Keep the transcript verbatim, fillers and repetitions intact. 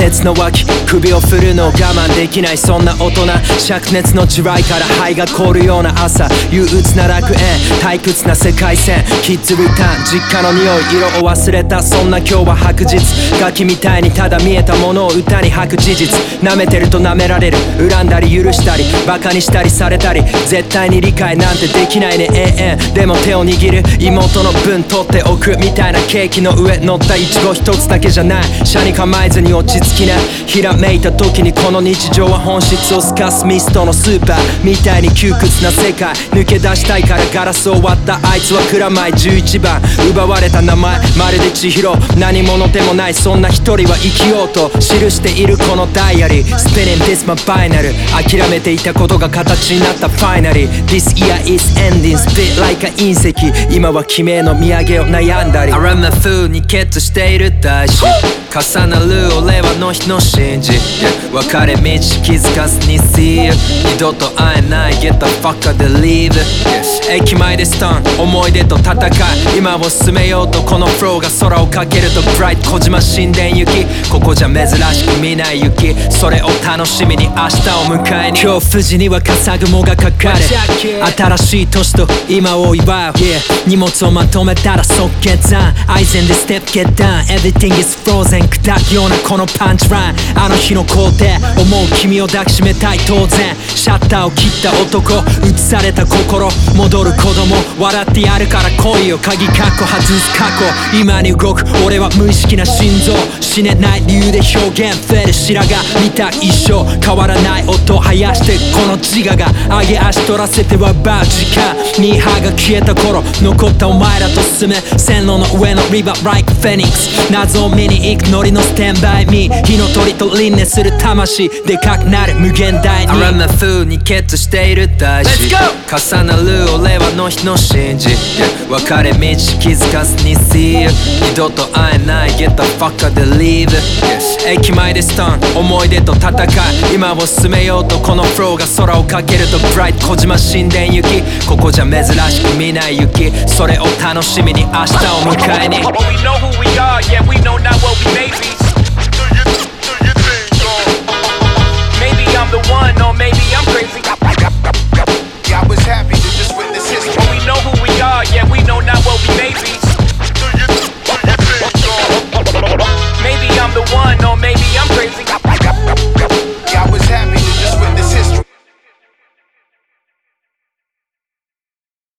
熱の湧き首を振るのを我慢できないそんな大人灼熱の地雷から肺が凍るような朝憂鬱な楽園退屈な世界線キッズリターン実家の匂い色を忘れたそんな今日は白日ガキみたいにただ見えたものを歌に吐く事実舐めてると舐められる恨んだり許したりバカにしたりされたり絶対に理解なんてできないね永遠でも手を握る妹の分取っておくみたいなケーキの上乗ったイチゴ一つだけじゃない車に構えずに落ち着きなひらめいた時にこの日常は本質を透かすミストのスーパーみたいに窮屈な世界抜け出したいからガラスを割ったあいつは蔵前じゅういちばん奪われた名前まるで千尋何者でもないそんな一人は生きようと記しているこのダイアリー Spinning this my binary 諦めていたことが形になった Finally This year is ending Spit like a 隕石今は君への土産を悩んだり I'm a fool に決している大事重なる俺はの日の真実分かれ道気づかずに See you 二度と会えない Get the fuck out the leave駅前でスタン思い出と戦い今を進めようとこのフローが空をかけると Bright 小島神殿行きここじゃ珍しく見ない雪それを楽しみに明日を迎えに今日富士には笠雲がかかる新しい年と今を祝う、yeah、荷物をまとめたら即決断愛禅でステップ get down Everything is frozen砕くようなこのパンチラインあの日の工程思う君を抱きしめたい当然シャッターを切った男映された心戻る子供笑ってやるから来いよ鍵カッコ外す過去今に動く俺は無意識な心臓死ねない理由で表現フェル白髪見た一生変わらない音生やしてこの自我が上げ足取らせてはバー時間ミーハーが消えた頃残ったお前らと進め線路の上のリバー like Phoenix 謎を見に行くノリのステンバイミー火の鳥と輪廻する魂でかくなる無限大に I'm a fool に決している大事重なる俺はの日の真実分かれ道気づかずに See you 二度と会えない Get the fuck out the leave駅前でスタン思い出と戦い今を進めようとこのフローが空をかけると Bright 小島神殿行きここじゃ珍しく見ない雪それを楽しみに明日を迎えに But we know who we are, yeah we know not what we may be Maybe I'm the one or maybe I'm crazy I was happy to just witness history But we know who we are, yeah we know not